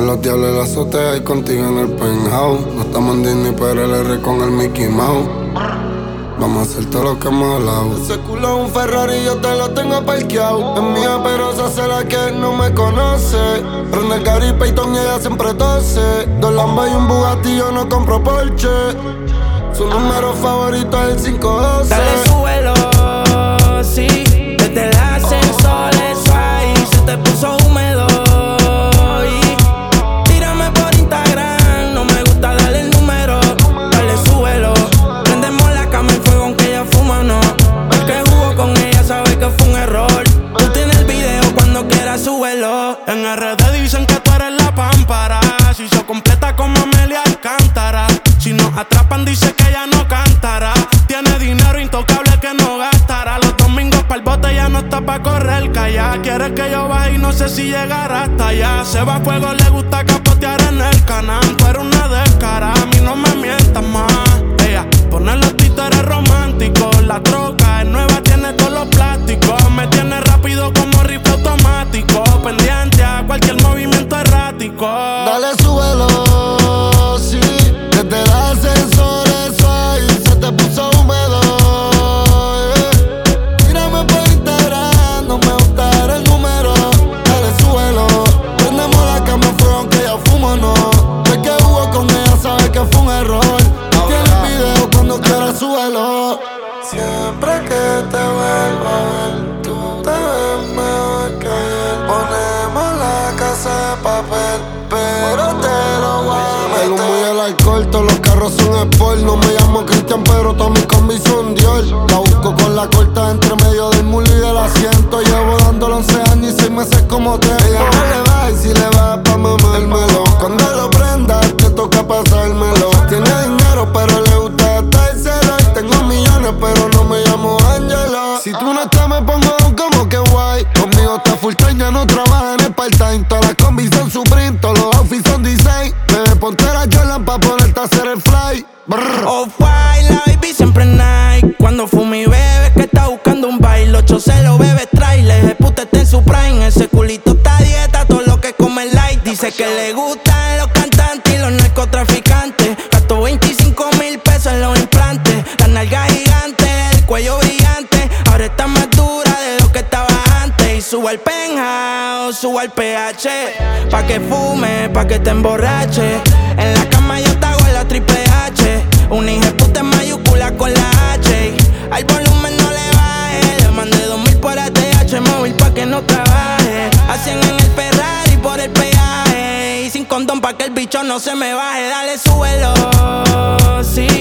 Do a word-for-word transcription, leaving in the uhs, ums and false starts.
con los diablos en la azotea y contigo en el penthouse. No estamos en Disney, pero el R con el Mickey Mouse. Vamos a hacer todo lo que hemos hablado. Ese culo es un Ferrari, yo te lo tengo parqueado. Es mía, pero se hace la que no me conoce. Prende el Gary Payton y ella siempre tose. Dos Lambos y un Bugatti, yo no compro Porsche. Su número favorito es el cinco doce. Dale, súbelo, sí. Desde el ascensor, eso ahí se te puso húmedo. Y tírame por Instagram, no me gusta darle el número. Dale, súbelo. Prendemos la cama en fuego aunque ella fuma, no. El que jugó con ella sabe que fue un error. Tú tienes el video, cuando quieras súbelo. En R D dicen que tú eres la pámpara. Si se completa como Amelia Alcántara. Si nos atrapan dice que ella no cantará. Tiene dinero intocable que no gastará. Los domingos pa'l bote ya no está pa' correr calla. Quiere que yo baje y no sé si llegará hasta allá. Se va a fuego, le gusta capotear en el canal. Tú eres una descara, a mí no me mientas más. Ella pone los títeres románticos. La troca es nueva, tiene todos los plásticos. Me tiene rápido como rifle automático. Pendiente a cualquier movimiento errático. Dale, súbelo, sí. Desde el ascensor, eso ahí se te puso húmedo. Yeah. Tírame por Instagram, no me gusta dar el número. Dale, súbelo. Prendemos la cama en fuego aunque ella fuma, no. El que jugó con ella sabe que fue un error. Tiene el video, cuando quieras súbelo. Siempre que te vuelvo a ver, tú te ves mejor que ayer. Ponemos la casa de papel, pero te lo voy a meter. El humo y el alcohol, todos los carros son sport. No me llamo Cristian, pero todas mis combis son Dior. La busco con la corta entre medio del mulo y del asiento. Llevo dándolo once años y seis meses como te. Ella no le va y si le va pa' mamármelo. Cuando lo prendas te toca pasármelo. Tiene dinero pero le gusta gastárselo. Y tengo millones pero no me llamo Angelo. Si tú no estás me pongo como que guay. Conmigo está full time, ya no trabaja en el part-time. Todas las combis son Supreme, todos los outfits son design. Bebé, ponte la Jordan pa' ponerte a hacer el fly. Off-white, la baby siempre Nike. Cuando fumi bebe que está buscando un baile. Ocho celo bebe trailer, el puta está en su prime. Ese culito está a dieta, todo lo que come light. Dice que le gustan los cantantes y los narcotraficantes. Gastó veinticinco mil pesos en los implantes. La nalga gigante, el cuello brillante. Ahora está más dura de lo que estaba antes. Y subo al penthouse, subo al P H. Pa' que fume, pa' que te emborrache. En la cama yo te hago la triple H. Una hijeputa en mayúscula con la H. Al volumen no le baje. Le mandé dos mil por A T H móvil pa' que no trabaje. A cien en el Ferrari por el peaje. Y sin condón pa' que el bicho no se me baje. Dale, súbelo, sí.